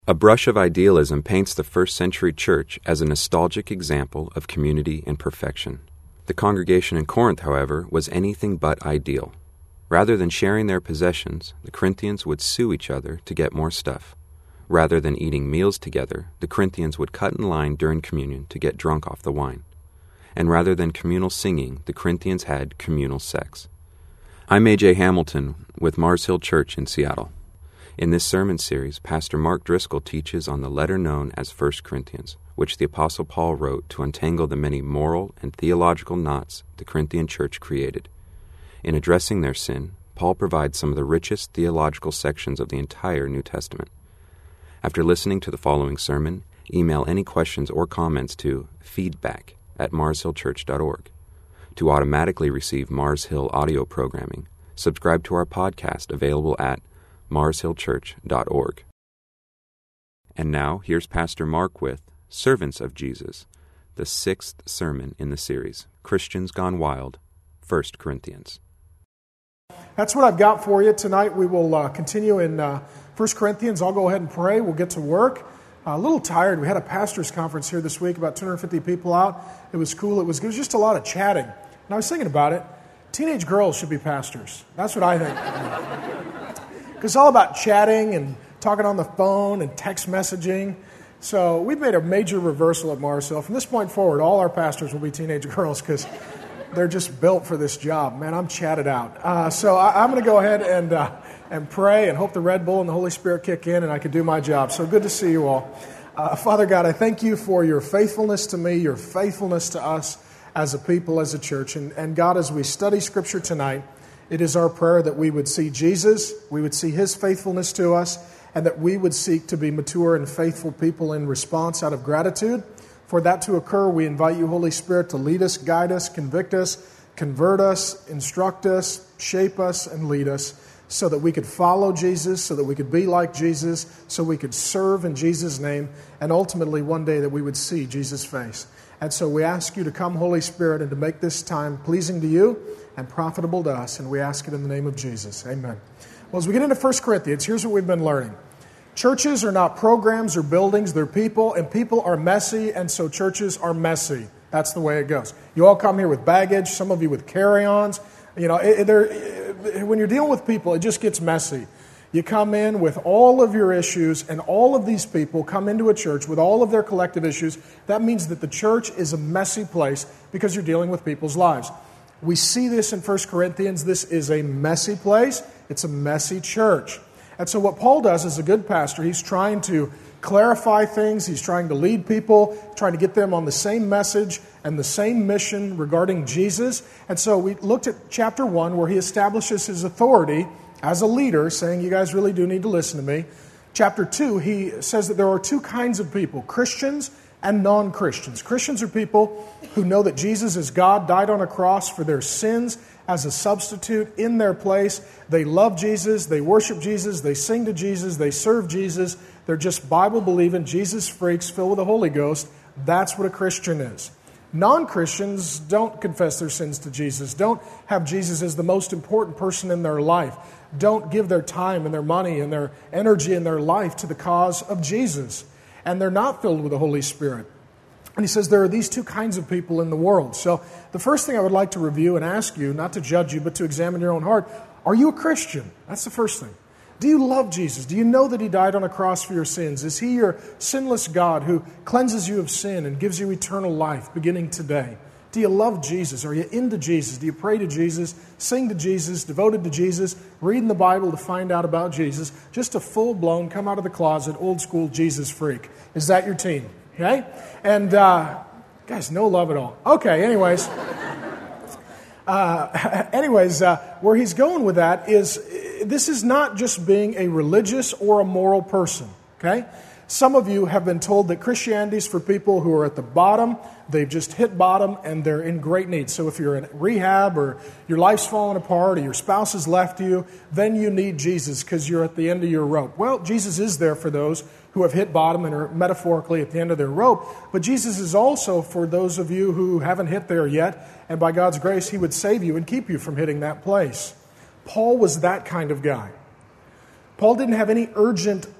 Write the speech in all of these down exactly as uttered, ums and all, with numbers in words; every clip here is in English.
A brush of idealism paints the first century church as a nostalgic example of community and perfection. The congregation in Corinth, however, was anything but ideal. Rather than sharing their possessions, the Corinthians would sue each other to get more stuff. Rather than eating meals together, the Corinthians would cut in line during communion to get drunk off the wine. And rather than communal singing, the Corinthians had communal sex. I'm A J Hamilton with Mars Hill Church in Seattle. In this sermon series, Pastor Mark Driscoll teaches on the letter known as First Corinthians, which the Apostle Paul wrote to untangle the many moral and theological knots the Corinthian church created. In addressing their sin, Paul provides some of the richest theological sections of the entire New Testament. After listening to the following sermon, email any questions or comments to feedback at mars hill church dot org. To automatically receive Mars Hill audio programming, subscribe to our podcast available at mars hill church dot org. And now, here's Pastor Mark with Servants of Jesus, the sixth sermon in the series, Christians Gone Wild, First Corinthians. That's what I've got for you tonight. We will uh, continue in uh, First Corinthians. I'll go ahead and pray. We'll get to work. Uh, a little tired. We had a pastor's conference here this week, about two hundred fifty people out. It was cool. It was, it was just a lot of chatting. And I was thinking about it. Teenage girls should be pastors. That's what I think. Because it's all about chatting and talking on the phone and text messaging. So we've made a major reversal at Mars Hill. From this point forward, all our pastors will be teenage girls because they're just built for this job. Man, I'm chatted out. Uh, so I, I'm going to go ahead and uh, and pray and hope the Red Bull and the Holy Spirit kick in and I can do my job. So good to see you all. Uh, Father God, I thank you for your faithfulness to me, your faithfulness to us as a people, as a church. And, and God, as we study Scripture tonight, it is our prayer that we would see Jesus, we would see His faithfulness to us, and that we would seek to be mature and faithful people in response out of gratitude. For that to occur, we invite you, Holy Spirit, to lead us, guide us, convict us, convert us, instruct us, shape us, and lead us so that we could follow Jesus, so that we could be like Jesus, so we could serve in Jesus' name, and ultimately one day that we would see Jesus' face. And so we ask you to come, Holy Spirit, and to make this time pleasing to you and profitable to us, and we ask it in the name of Jesus. Amen. Well, as we get into First Corinthians, here's what we've been learning. Churches are not programs or buildings, they're people, and people are messy, and so churches are messy. That's the way it goes. You all come here with baggage, some of you with carry-ons. You know, it, it, when you're dealing with people, it just gets messy. You come in with all of your issues, and all of these people come into a church with all of their collective issues. That means that the church is a messy place because you're dealing with people's lives. We see this in First Corinthians. This is a messy place. It's a messy church. And so what Paul does as a good pastor, he's trying to clarify things. He's trying to lead people, trying to get them on the same message and the same mission regarding Jesus. And so we looked at chapter one where he establishes his authority as a leader, saying, you guys really do need to listen to me. Chapter two, he says that there are two kinds of people, Christians and non-Christians. Christians are people who know that Jesus is God, died on a cross for their sins as a substitute in their place. They love Jesus, they worship Jesus, they sing to Jesus, they serve Jesus. They're just Bible-believing, Jesus freaks filled with the Holy Ghost. That's what a Christian is. Non-Christians don't confess their sins to Jesus, don't have Jesus as the most important person in their life, don't give their time and their money and their energy and their life to the cause of Jesus. And they're not filled with the Holy Spirit. And he says there are these two kinds of people in the world. So the first thing I would like to review and ask you, not to judge you, but to examine your own heart, are you a Christian? That's the first thing. Do you love Jesus? Do you know that He died on a cross for your sins? Is He your sinless God who cleanses you of sin and gives you eternal life beginning today? Do you love Jesus? Are you into Jesus? Do you pray to Jesus, sing to Jesus, devoted to Jesus, reading the Bible to find out about Jesus? Just a full-blown, come out of the closet, old-school Jesus freak. Is that your team? Okay? And, uh, guys, no love at all. Okay, anyways. Uh, anyways, uh, where he's going with that is, this is not just being a religious or a moral person, okay? Some of you have been told that Christianity is for people who are at the bottom. They've just hit bottom and they're in great need. So if you're in rehab or your life's falling apart or your spouse has left you, then you need Jesus because you're at the end of your rope. Well, Jesus is there for those who have hit bottom and are metaphorically at the end of their rope. But Jesus is also for those of you who haven't hit there yet. And by God's grace, He would save you and keep you from hitting that place. Paul was that kind of guy. Paul didn't have any urgent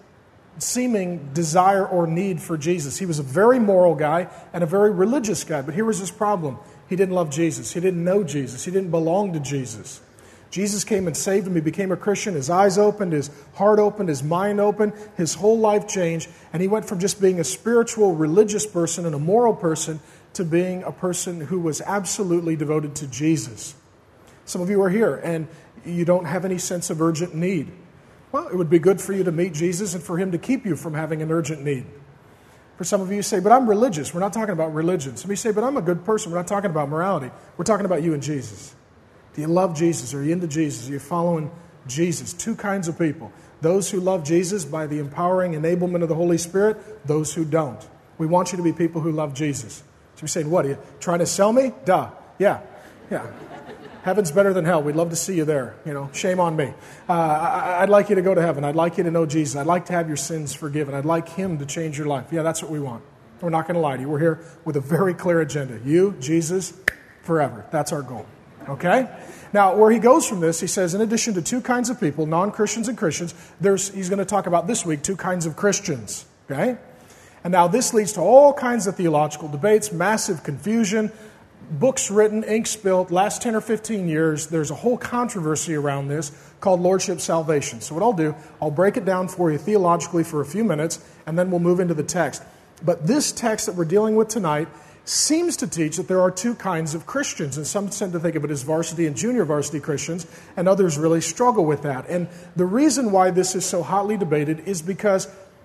seeming desire or need for Jesus. He was a very moral guy and a very religious guy, but here was his problem. He didn't love Jesus. He didn't know Jesus. He didn't belong to Jesus. Jesus came and saved him. He became a Christian. His eyes opened, his heart opened, his mind opened, his whole life changed, and he went from just being a spiritual, religious person and a moral person to being a person who was absolutely devoted to Jesus. Some of you are here and you don't have any sense of urgent need. Well, it would be good for you to meet Jesus and for him to keep you from having an urgent need. For some of you, you say, but I'm religious. We're not talking about religion. Some of you say, but I'm a good person. We're not talking about morality. We're talking about you and Jesus. Do you love Jesus? Are you into Jesus? Are you following Jesus? Two kinds of people. Those who love Jesus by the empowering enablement of the Holy Spirit, those who don't. We want you to be people who love Jesus. So you're saying, what, are you trying to sell me? Duh. Yeah. Yeah. Heaven's better than hell. We'd love to see you there. You know, shame on me. Uh, I, I'd like you to go to heaven. I'd like you to know Jesus. I'd like to have your sins forgiven. I'd like him to change your life. Yeah, that's what we want. We're not going to lie to you. We're here with a very clear agenda. You, Jesus, forever. That's our goal. Okay? Now, where he goes from this, he says, in addition to two kinds of people, non-Christians and Christians, there's, he's going to talk about this week two kinds of Christians. Okay? And now this leads to all kinds of theological debates, massive confusion, books written, ink spilled. Last ten or fifteen years, there's a whole controversy around this called Lordship Salvation. So what I'll do, I'll break it down for you theologically for a few minutes, and then we'll move into the text. But this text that we're dealing with tonight seems to teach that there are two kinds of Christians, and some tend to think of it as varsity and junior varsity Christians, and others really struggle with that. And the reason why this is so hotly debated is because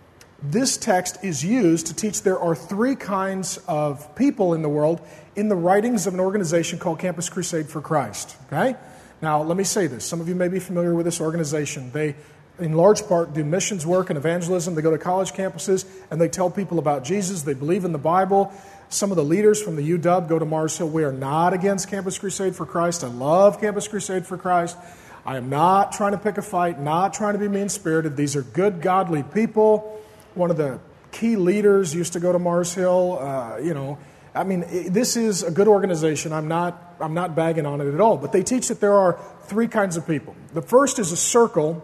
this text is used to teach there are three kinds of people in the world in the writings of an organization called Campus Crusade for Christ. Okay? Now, let me say this. Some of you may be familiar with this organization. They, in large part, do missions work and evangelism. They go to college campuses and they tell people about Jesus. They believe in the Bible. Some of the leaders from the U W go to Mars Hill. We are not against Campus Crusade for Christ. I love Campus Crusade for Christ. I am not trying to pick a fight, not trying to be mean-spirited. These are good, godly people. One of the key leaders used to go to Mars Hill. Uh, you know, I mean, this is a good organization. I'm not, I'm not bagging on it at all. But they teach that there are three kinds of people. The first is a circle.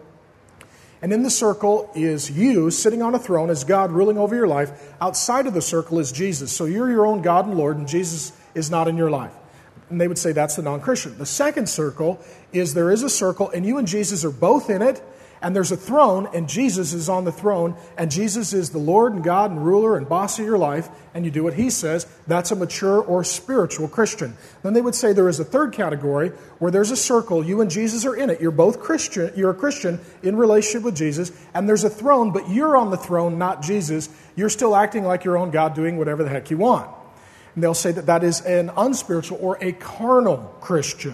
And in the circle is you sitting on a throne as God ruling over your life. Outside of the circle is Jesus. So you're your own God and Lord, and Jesus is not in your life. And they would say that's the non-Christian. The second circle is there is a circle, and you and Jesus are both in it, and there's a throne, and Jesus is on the throne, and Jesus is the Lord and God and ruler and boss of your life, and you do what he says. That's a mature or spiritual Christian. Then they would say there is a third category where there's a circle, you and Jesus are in it. You're both Christian, you're a Christian in relationship with Jesus, and there's a throne, but you're on the throne, not Jesus. You're still acting like your own God, doing whatever the heck you want. And they'll say that that is an unspiritual or a carnal Christian.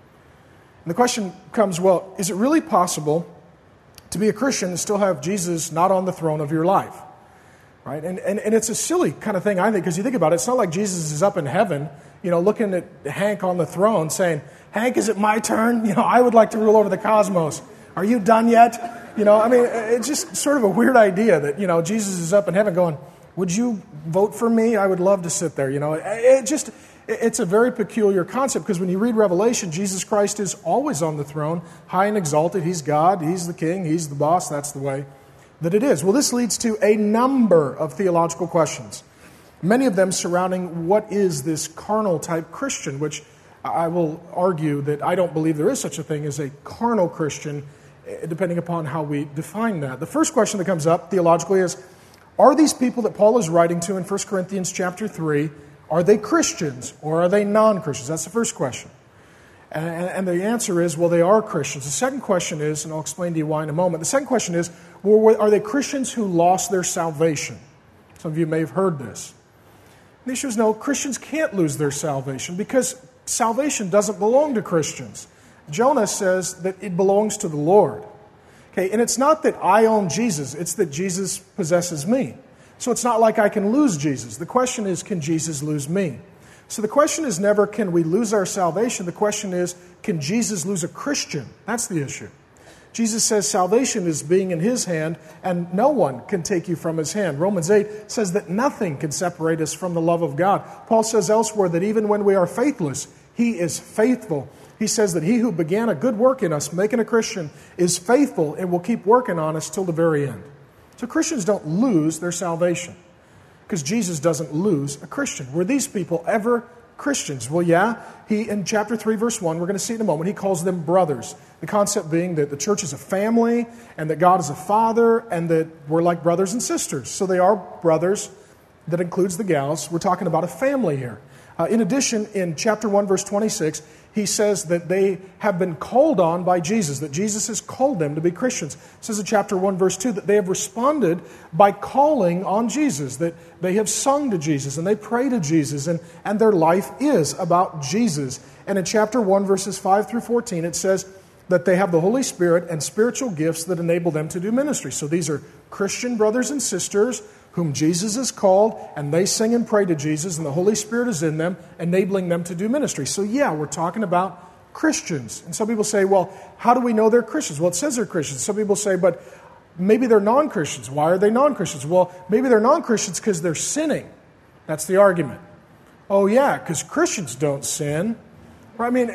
And the question comes, well, is it really possible to be a Christian and still have Jesus not on the throne of your life? Right? And, and and it's a silly kind of thing, I think, because you think about it, it's not like Jesus is up in heaven, you know, looking at Hank on the throne saying, Hank, is it my turn? You know, I would like to rule over the cosmos. Are you done yet? You know, I mean, it's just sort of a weird idea that, you know, Jesus is up in heaven going, would you vote for me? I would love to sit there. You know, it, it just, it's a very peculiar concept because when you read Revelation, Jesus Christ is always on the throne, high and exalted. He's God. He's the king. He's the boss. That's the way that it is. Well, this leads to a number of theological questions, many of them surrounding what is this carnal type Christian, which I will argue that I don't believe there is such a thing as a carnal Christian, depending upon how we define that. The first question that comes up theologically is, are these people that Paul is writing to in First Corinthians chapter three, are they Christians or are they non-Christians? That's the first question. And, and the answer is, well, they are Christians. The second question is, and I'll explain to you why in a moment, the second question is, well, are they Christians who lost their salvation? Some of you may have heard this. And the issue is, no, Christians can't lose their salvation because salvation doesn't belong to Christians. Jonah says that it belongs to the Lord. Okay, and it's not that I own Jesus, it's that Jesus possesses me. So it's not like I can lose Jesus. The question is, can Jesus lose me? So the question is never, can we lose our salvation? The question is, can Jesus lose a Christian? That's the issue. Jesus says salvation is being in his hand, and no one can take you from his hand. Romans eight says that nothing can separate us from the love of God. Paul says elsewhere that even when we are faithless, he is faithful. He says that he who began a good work in us, making a Christian, is faithful and will keep working on us till the very end. So Christians don't lose their salvation because Jesus doesn't lose a Christian. Were these people ever Christians? Well, yeah. He, in chapter three, verse one, we're going to see it in a moment, he calls them brothers. The concept being that the church is a family and that God is a father and that we're like brothers and sisters. So they are brothers. That includes the gals. We're talking about a family here. Uh, in addition, in chapter one, verse twenty-six, he says that they have been called on by Jesus, that Jesus has called them to be Christians. It says in chapter one, verse two, that they have responded by calling on Jesus, that they have sung to Jesus and they pray to Jesus, and, and their life is about Jesus. And in chapter one, verses five through fourteen, it says that they have the Holy Spirit and spiritual gifts that enable them to do ministry. So these are Christian brothers and sisters whom Jesus has called, and they sing and pray to Jesus, and the Holy Spirit is in them, enabling them to do ministry. So yeah, we're talking about Christians. And some people say, well, how do we know they're Christians? Well, it says they're Christians. Some people say, but maybe they're non-Christians. Why are they non-Christians? Well, maybe they're non-Christians because they're sinning. That's the argument. Oh yeah, because Christians don't sin. I mean,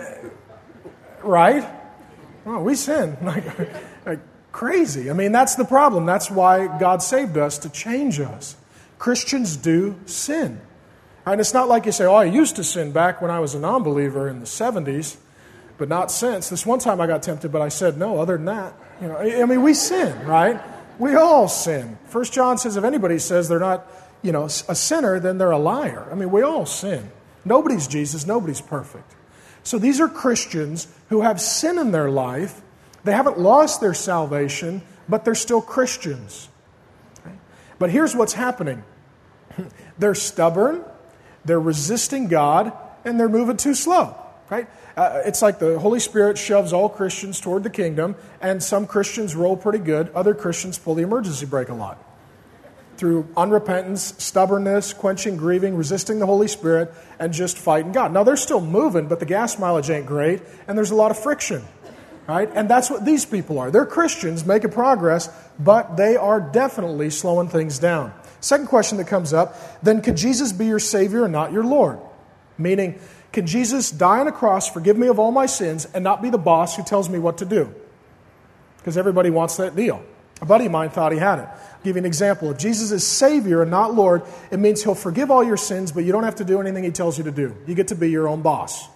right? Oh, we sin. Like, like crazy. I mean, that's the problem. That's why God saved us, to change us. Christians do sin. And it's not like you say, oh, I used to sin back when I was a non-believer in the seventies, but not since. This one time I got tempted, but I said no, other than that. You know, I mean, we sin, right? We all sin. First John says if anybody says they're not, you know, a sinner, then they're a liar. I mean, we all sin. Nobody's Jesus. Nobody's perfect. So these are Christians who have sin in their life. They haven't lost their salvation, but they're still Christians. Okay? But here's what's happening. They're stubborn, they're resisting God, and they're moving too slow. Right? Uh, it's like the Holy Spirit shoves all Christians toward the kingdom, and some Christians roll pretty good, other Christians pull the emergency brake a lot. Through unrepentance, stubbornness, quenching, grieving, resisting the Holy Spirit, and just fighting God. Now, they're still moving, but the gas mileage ain't great, and there's a lot of friction. Right? And that's what these people are. They're Christians, making progress, but they are definitely slowing things down. Second question that comes up, then could Jesus be your Savior and not your Lord? Meaning, can Jesus die on a cross, forgive me of all my sins, and not be the boss who tells me what to do? Because everybody wants that deal. A buddy of mine thought he had it. I'll give you an example. If Jesus is Savior and not Lord, it means He'll forgive all your sins, but you don't have to do anything He tells you to do. You get to be your own boss,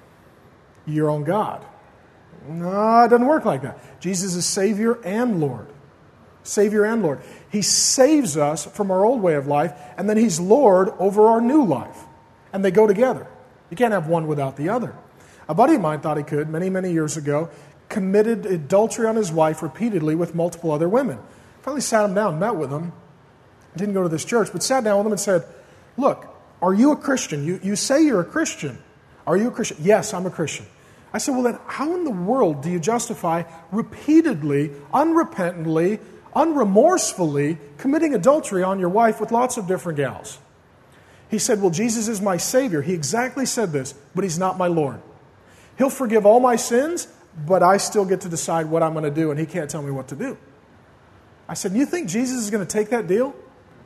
your own God. No, it doesn't work like that. Jesus is Savior and Lord. Savior and Lord. He saves us from our old way of life, and then He's Lord over our new life. And they go together. You can't have one without the other. A buddy of mine thought he could, many, many years ago, committed adultery on his wife repeatedly with multiple other women. Finally sat him down, met with him. Didn't go to this church, but sat down with him and said, look, are you a Christian? You, you say you're a Christian. Are you a Christian? Yes, I'm a Christian. I said, well then, how in the world do you justify repeatedly, unrepentantly, unremorsefully committing adultery on your wife with lots of different gals? He said, well, Jesus is my Savior. He exactly said this, but He's not my Lord. He'll forgive all my sins, but I still get to decide what I'm going to do, and He can't tell me what to do. I said, you think Jesus is going to take that deal?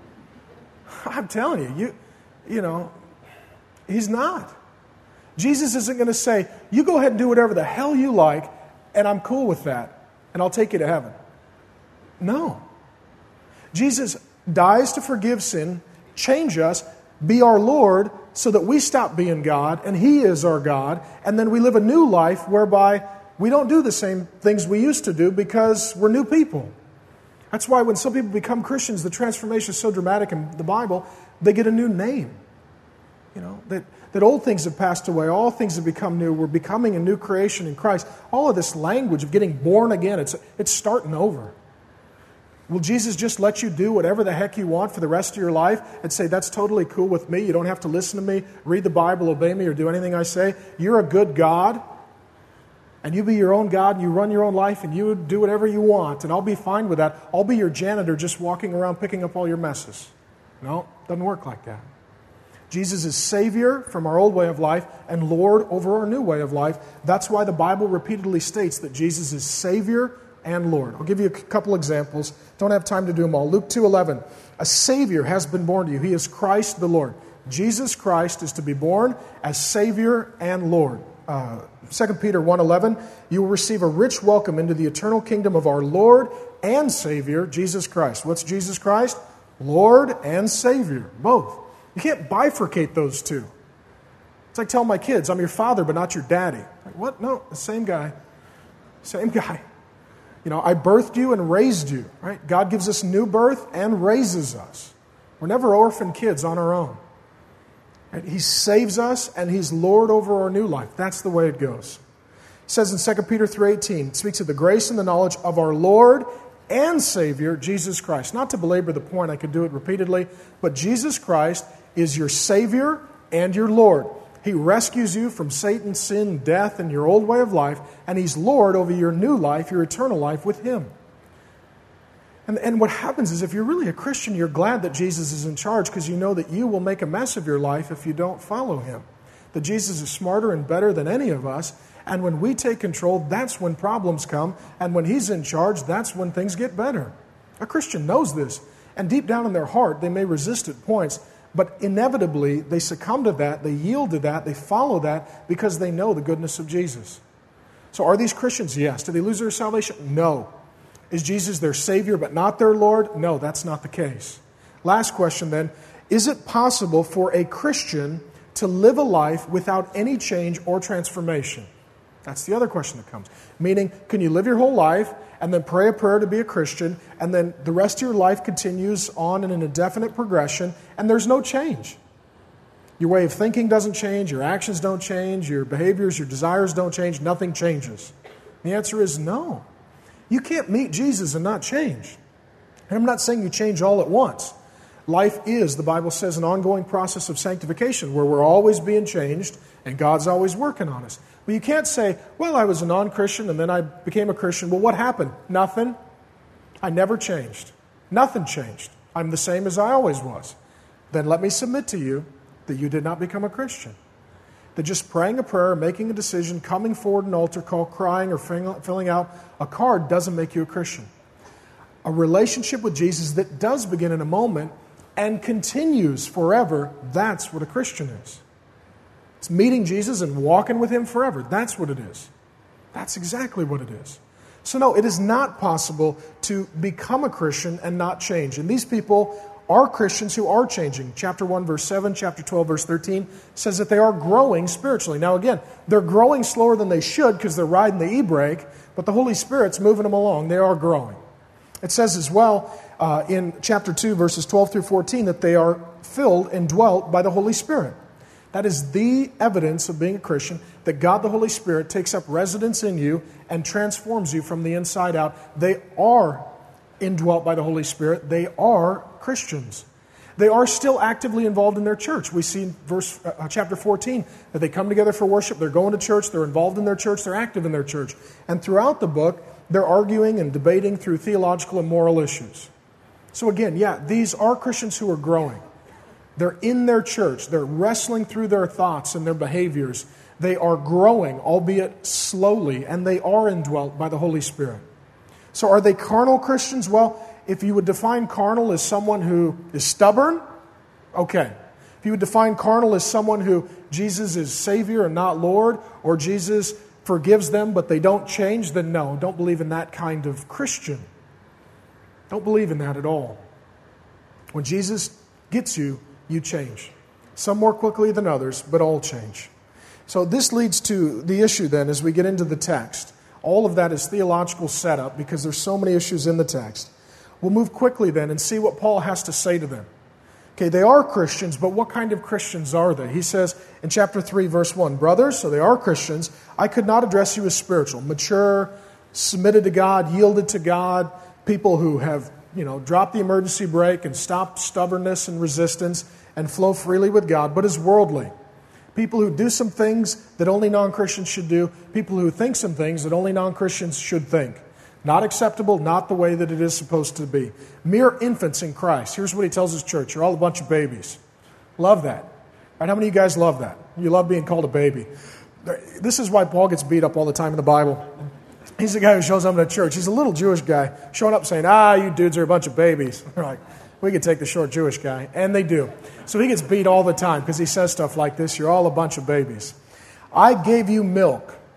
I'm telling you, you, you know, He's not. Jesus isn't going to say, you go ahead and do whatever the hell you like, and I'm cool with that, and I'll take you to heaven. No. Jesus dies to forgive sin, change us, be our Lord, so that we stop being God, and He is our God, and then we live a new life whereby we don't do the same things we used to do because we're new people. That's why when some people become Christians, the transformation is so dramatic in the Bible, they get a new name. You know, that, that old things have passed away, all things have become new. We're becoming a new creation in Christ. All of this language of getting born again, it's, it's starting over. Will Jesus just let you do whatever the heck you want for the rest of your life and say, that's totally cool with me, you don't have to listen to me, read the Bible, obey me, or do anything I say? You're a good God, and you be your own God, and you run your own life, and you do whatever you want, and I'll be fine with that. I'll be your janitor just walking around picking up all your messes. No, it doesn't work like that. Jesus is Savior from our old way of life and Lord over our new way of life. That's why the Bible repeatedly states that Jesus is Savior and Lord. I'll give you a couple examples. Don't have time to do them all. Luke two eleven. A Savior has been born to you. He is Christ the Lord. Jesus Christ is to be born as Savior and Lord. Uh, Second Peter one eleven. You will receive a rich welcome into the eternal kingdom of our Lord and Savior, Jesus Christ. What's Jesus Christ? Lord and Savior, both. You can't bifurcate those two. It's like telling my kids, I'm your father, but not your daddy. Like, what? No, the same guy. Same guy. You know, I birthed you and raised you, right? God gives us new birth and raises us. We're never orphan kids on our own. Right? He saves us and He's Lord over our new life. That's the way it goes. It says in Second Peter three eighteen, it speaks of the grace and the knowledge of our Lord and Savior, Jesus Christ. Not to belabor the point, I could do it repeatedly, but Jesus Christ is your Savior and your Lord. He rescues you from Satan, sin, death, and your old way of life, and He's Lord over your new life, your eternal life with Him. And, and what happens is if you're really a Christian, you're glad that Jesus is in charge because you know that you will make a mess of your life if you don't follow Him. That Jesus is smarter and better than any of us, and when we take control, that's when problems come, and when He's in charge, that's when things get better. A Christian knows this, and deep down in their heart, they may resist at points, but inevitably, they succumb to that, they yield to that, they follow that because they know the goodness of Jesus. So are these Christians? Yes. Do they lose their salvation? No. Is Jesus their Savior but not their Lord? No, that's not the case. Last question then, is it possible for a Christian to live a life without any change or transformation? That's the other question that comes. Meaning, can you live your whole life and then pray a prayer to be a Christian, and then the rest of your life continues on in an indefinite progression, and there's no change? Your way of thinking doesn't change, your actions don't change, your behaviors, your desires don't change, nothing changes. The answer is no. You can't meet Jesus and not change. And I'm not saying you change all at once. Life is, the Bible says, an ongoing process of sanctification where we're always being changed and God's always working on us. But you can't say, well, I was a non-Christian and then I became a Christian. Well, what happened? Nothing. I never changed. Nothing changed. I'm the same as I always was. Then let me submit to you that you did not become a Christian. That just praying a prayer, making a decision, coming forward an altar call, crying, or filling out a card doesn't make you a Christian. A relationship with Jesus that does begin in a moment and continues forever, that's what a Christian is. It's meeting Jesus and walking with Him forever. That's what it is. That's exactly what it is. So no, it is not possible to become a Christian and not change. And these people are Christians who are changing. Chapter one, verse seven, chapter twelve, verse thirteen says that they are growing spiritually. Now again, they're growing slower than they should because they're riding the e-brake, but the Holy Spirit's moving them along. They are growing. It says as well uh, in chapter two, verses twelve through fourteen, that they are filled and dwelt by the Holy Spirit. That is the evidence of being a Christian, that God the Holy Spirit takes up residence in you and transforms you from the inside out. They are indwelt by the Holy Spirit. They are Christians. They are still actively involved in their church. We see in verse, uh, chapter fourteen that they come together for worship. They're going to church. They're involved in their church. They're active in their church. And throughout the book, they're arguing and debating through theological and moral issues. So again, yeah, these are Christians who are growing. They're in their church. They're wrestling through their thoughts and their behaviors. They are growing, albeit slowly, and they are indwelt by the Holy Spirit. So are they carnal Christians? Well, if you would define carnal as someone who is stubborn, okay. If you would define carnal as someone who Jesus is Savior and not Lord, or Jesus forgives them but they don't change, then no, don't believe in that kind of Christian. Don't believe in that at all. When Jesus gets you, you change. Some more quickly than others, but all change. So this leads to the issue then as we get into the text. All of that is theological setup because there's so many issues in the text. We'll move quickly then and see what Paul has to say to them. Okay, they are Christians, but what kind of Christians are they? He says in chapter three, verse one, brothers, so they are Christians, I could not address you as spiritual, mature, submitted to God, yielded to God, people who have, you know, dropped the emergency brake and stopped stubbornness and resistance and flow freely with God, but as worldly. People who do some things that only non-Christians should do. People who think some things that only non-Christians should think. Not acceptable, not the way that it is supposed to be. Mere infants in Christ. Here's what he tells his church. You're all a bunch of babies. Love that. Right? How many of you guys love that? You love being called a baby. This is why Paul gets beat up all the time in the Bible. He's the guy who shows up in a church. He's a little Jewish guy showing up saying, ah, you dudes are a bunch of babies. They're like, we could take the short Jewish guy. And they do. So he gets beat all the time because he says stuff like this. You're all a bunch of babies. I gave you milk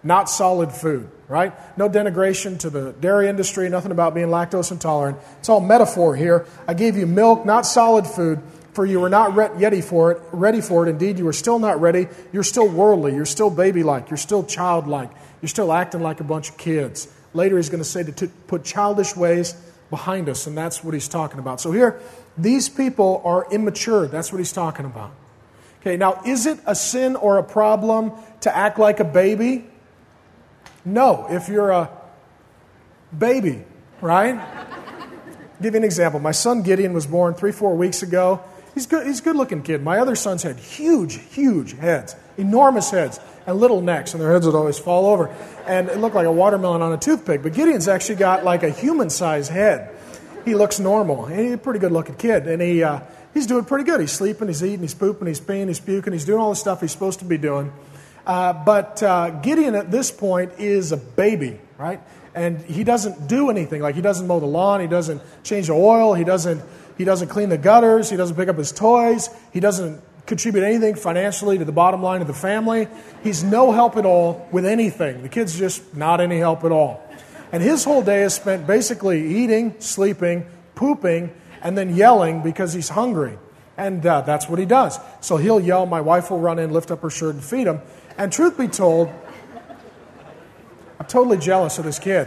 not solid food, right? No denigration to the dairy industry, nothing about being lactose intolerant. It's all metaphor here. I gave you milk, not solid food, for you were not ready for it, ready for it. Indeed, you are still not ready. You're still worldly. You're still baby-like. You're still childlike. You're still acting like a bunch of kids. Later, he's going to say to t- put childish ways behind us, and that's what he's talking about. So here, these people are immature. That's what he's talking about. Okay, now, is it a sin or a problem to act like a baby? No, if you're a baby, right? I'll give you an example. My son Gideon was born three, four weeks ago. He's good. He's a good-looking kid. My other sons had huge, huge heads, enormous heads, and little necks, and their heads would always fall over. And it looked like a watermelon on a toothpick. But Gideon's actually got like a human-sized head. He looks normal. He's a pretty good-looking kid, and he uh, he's doing pretty good. He's sleeping, he's eating, he's pooping, he's peeing, he's puking, he's doing all the stuff he's supposed to be doing. Uh, but uh, Gideon at this point is a baby, right? And he doesn't do anything. Like he doesn't mow the lawn, he doesn't change the oil, he doesn't he doesn't clean the gutters, he doesn't pick up his toys, he doesn't contribute anything financially to the bottom line of the family. He's no help at all with anything. The kid's just not any help at all. And his whole day is spent basically eating, sleeping, pooping, and then yelling because he's hungry. And uh, that's what he does. So he'll yell, my wife will run in, lift up her shirt, and feed him. And truth be told, I'm totally jealous of this kid.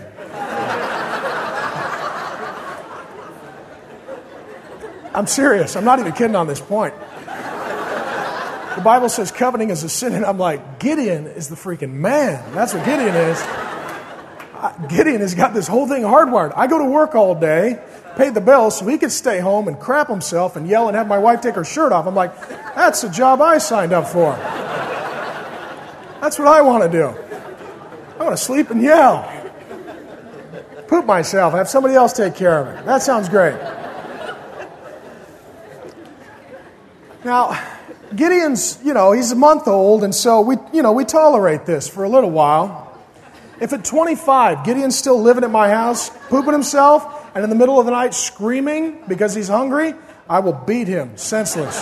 I'm serious. I'm not even kidding on this point. The Bible says coveting is a sin, and I'm like, Gideon is the freaking man. That's what Gideon is. Gideon has got this whole thing hardwired. I go to work all day, pay the bills, so he could stay home and crap himself and yell and have my wife take her shirt off. I'm like, that's the job I signed up for. That's what I want to do. I want to sleep and yell. Poop myself, have somebody else take care of it. That sounds great. Now, Gideon's, you know, he's a month old, and so we, you know, we tolerate this for a little while. If at twenty-five, Gideon's still living at my house, pooping himself, and in the middle of the night screaming because he's hungry, I will beat him senseless.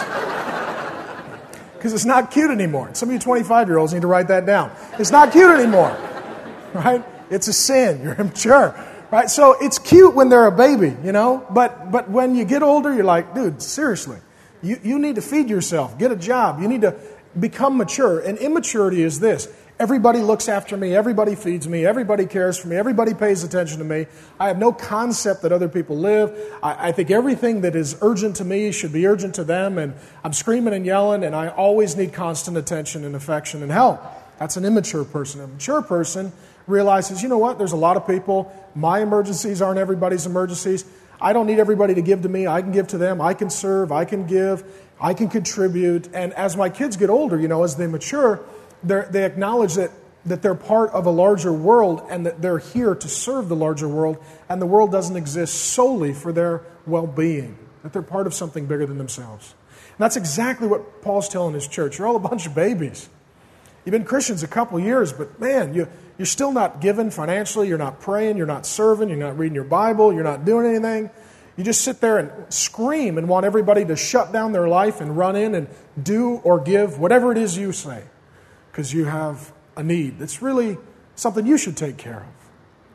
Because it's not cute anymore. Some of you twenty-five-year-olds need to write that down. It's not cute anymore, right? It's a sin. You're immature, right? So it's cute when they're a baby, you know, but but when you get older, you're like, dude, seriously. You, you need to feed yourself, get a job. You need to become mature. And immaturity is this. Everybody looks after me. Everybody feeds me. Everybody cares for me. Everybody pays attention to me. I have no concept that other people live. I, I think everything that is urgent to me should be urgent to them. And I'm screaming and yelling, and I always need constant attention and affection and help. That's an immature person. A mature person realizes, you know what? There's a lot of people. My emergencies aren't everybody's emergencies. I don't need everybody to give to me. I can give to them. I can serve. I can give. I can contribute. And as my kids get older, you know, as they mature, they're, they acknowledge that, that they're part of a larger world and that they're here to serve the larger world, and the world doesn't exist solely for their well-being, that they're part of something bigger than themselves. And that's exactly what Paul's telling his church. You're all a bunch of babies. You've been Christians a couple years, but man, you, you're still not giving financially. You're not praying. You're not serving. You're not reading your Bible. You're not doing anything. You just sit there and scream and want everybody to shut down their life and run in and do or give whatever it is you say because you have a need that's really something you should take care of.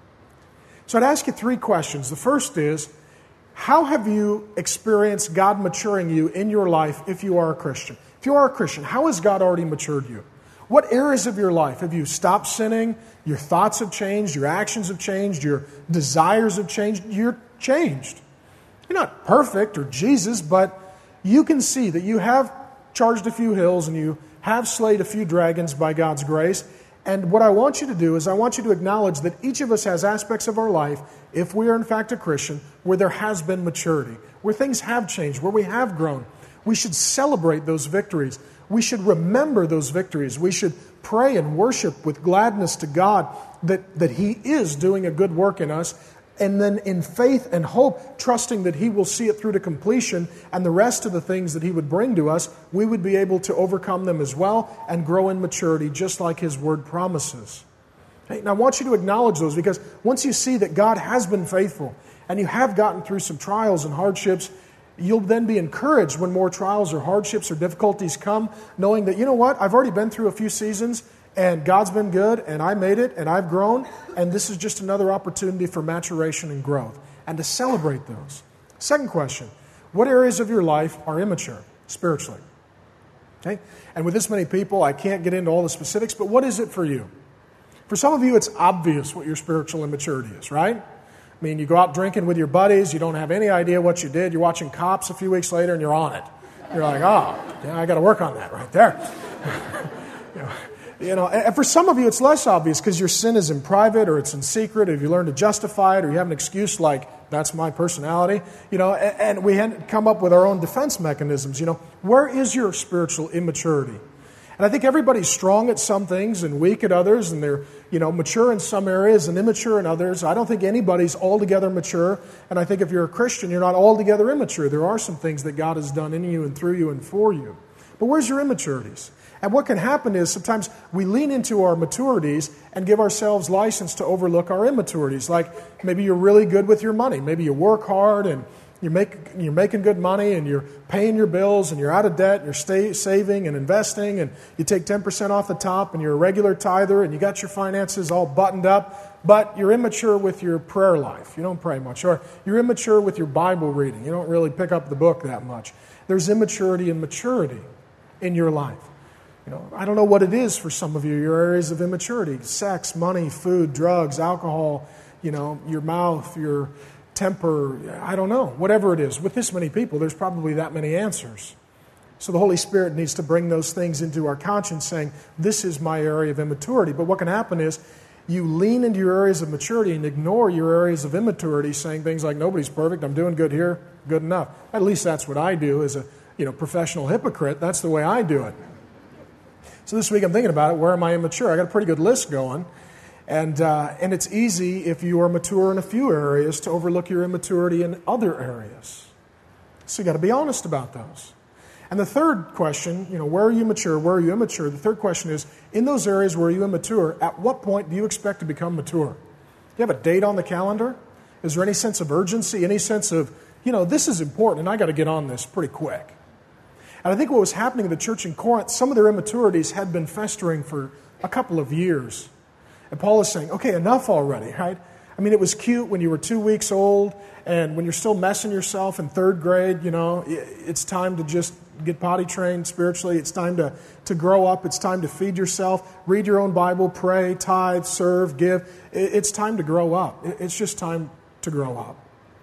So I'd ask you three questions. The first is, how have you experienced God maturing you in your life if you are a Christian? If you are a Christian, how has God already matured you? What areas of your life have you stopped sinning? Your thoughts have changed. Your actions have changed. Your desires have changed. You're changed. You're not perfect or Jesus, but you can see that you have charged a few hills and you have slayed a few dragons by God's grace. And what I want you to do is I want you to acknowledge that each of us has aspects of our life, if we are in fact a Christian, where there has been maturity, where things have changed, where we have grown. We should celebrate those victories. We should remember those victories. We should pray and worship with gladness to God that, that He is doing a good work in us. And then in faith and hope, trusting that He will see it through to completion, and the rest of the things that He would bring to us, we would be able to overcome them as well and grow in maturity just like His Word promises. Okay, now I want you to acknowledge those, because once you see that God has been faithful and you have gotten through some trials and hardships, you'll then be encouraged when more trials or hardships or difficulties come, knowing that, you know what, I've already been through a few seasons, And God's been good, and I made it, and I've grown, and this is just another opportunity for maturation and growth, and to celebrate those. Second question, what areas of your life are immature spiritually? Okay? And with this many people, I can't get into all the specifics, but what is it for you? For some of you, it's obvious what your spiritual immaturity is, right? I mean, you go out drinking with your buddies, you don't have any idea what you did, you're watching Cops a few weeks later, and you're on it. You're like, oh, yeah, I got to work on that right there. you know, You know, and for some of you, it's less obvious because your sin is in private or it's in secret. If you learn to justify it or you have an excuse like, that's my personality, you know, and, and we had come up with our own defense mechanisms. You know, where is your spiritual immaturity? And I think everybody's strong at some things and weak at others, and they're, you know, mature in some areas and immature in others. I don't think anybody's altogether mature, and I think if you're a Christian, you're not altogether immature. There are some things that God has done in you and through you and for you. But where's your immaturities? And what can happen is sometimes we lean into our maturities and give ourselves license to overlook our immaturities. Like maybe you're really good with your money. Maybe you work hard and you make, you're making good money and you're paying your bills and you're out of debt and you're stay, saving and investing and you take ten percent off the top and you're a regular tither and you got your finances all buttoned up, but you're immature with your prayer life. You don't pray much. Or you're immature with your Bible reading. You don't really pick up the book that much. There's immaturity and maturity in your life. You know, I don't know what it is for some of you, your areas of immaturity. Sex, money, food, drugs, alcohol, you know, your mouth, your temper, I don't know. Whatever it is. With this many people, there's probably that many answers. So the Holy Spirit needs to bring those things into our conscience saying, this is my area of immaturity. But what can happen is you lean into your areas of maturity and ignore your areas of immaturity, saying things like, nobody's perfect, I'm doing good here, good enough. At least that's what I do as a you know professional hypocrite. That's the way I do it. So this week I'm thinking about it. Where am I immature? I got a pretty good list going. And uh, and it's easy if you are mature in a few areas to overlook your immaturity in other areas. So you got to be honest about those. And the third question, you know, where are you mature? Where are you immature? The third question is, in those areas where you're immature, at what point do you expect to become mature? Do you have a date on the calendar? Is there any sense of urgency, any sense of, you know, this is important and I got to get on this pretty quick? And I think what was happening in the church in Corinth, some of their immaturities had been festering for a couple of years. And Paul is saying, okay, enough already, right? I mean, it was cute when you were two weeks old and when you're still messing yourself in third grade, you know, it's time to just get potty trained spiritually. It's time to, to grow up. It's time to feed yourself, read your own Bible, pray, tithe, serve, give. It's time to grow up. It's just time to grow up.